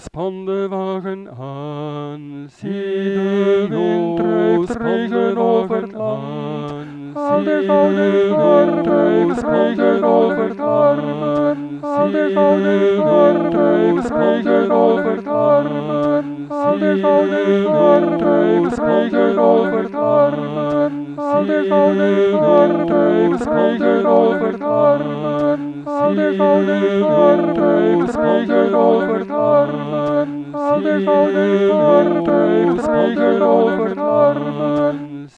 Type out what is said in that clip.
span de wagen aan. Zie de wind drijft regen over het land. Haal de gouden worp regen over het armen. Haal de gouden worp regen over het armen. Haal de gouden worp regen over het armen. Haal de gouden worp regen over het armen. Haal de gouden worp regen over het armen. Haal de gouden worp regen over het armen.